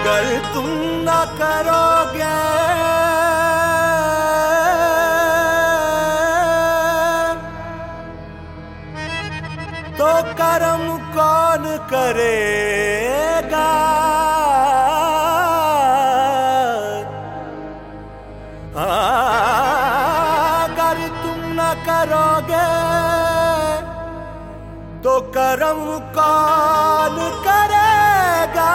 अगर तुम न करोगे तो कर्म कौन करेगा। अगर तुम न करोगे तो कर्म कौन करेगा।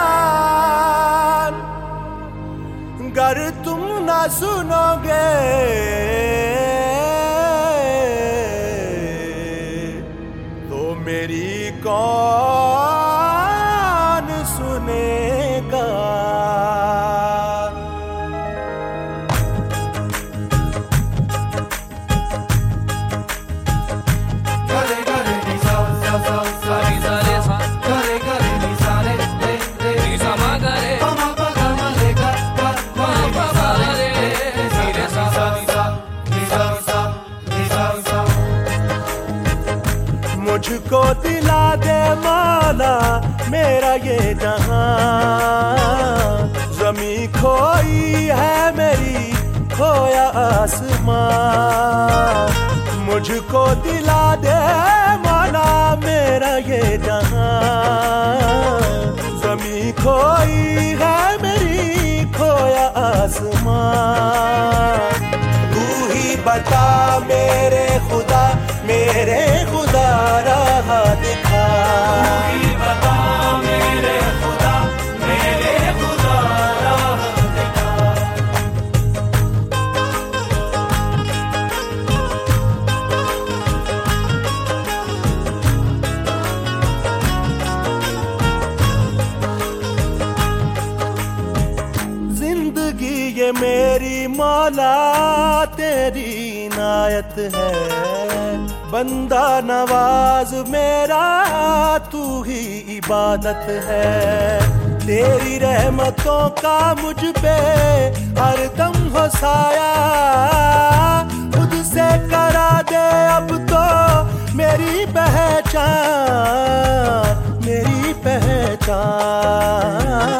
अगर तुम न सुनोगे तो मेरी कौन सुनेगा। मुझको दिला दे मौला मेरा ये जहां, ज़मीं खोई है मेरी खोया आसमां। मुझको दिला दे मौला मेरा ये जहां, ज़मीं खोई है मेरी खोया आसमां। तू ही बता मेरे खुदा राह दिखा। तू ही बता मेरे खुदा राह दिखा। जिंदगी ये मेरी मौला तेरी इनायत है, बंदा नवाज मेरा तू ही इबादत है। तेरी रहमतों का मुझ पे हर दम हो साया, खुद से करा दे अब तो मेरी पहचान, मेरी पहचान।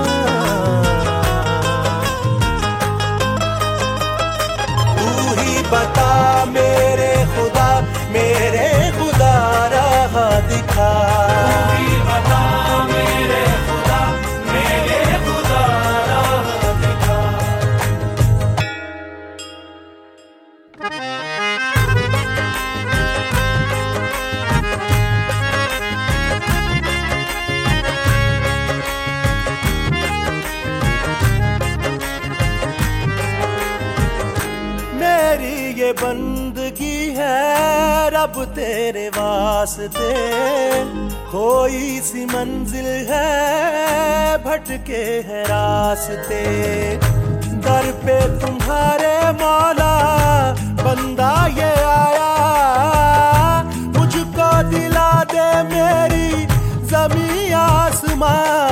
तू ही बता मेरे खुदा राह दिखा। तू ही बता मेरे खुदा राह दिखा। मेरी ये बंदगी है रब तेरे वास्ते, कोई सी मंजिल है भटके है रास्ते। दर पे तुम्हारे मौला बंदा ये आया, मुझको दिला दे मेरी ज़मीं आसमां।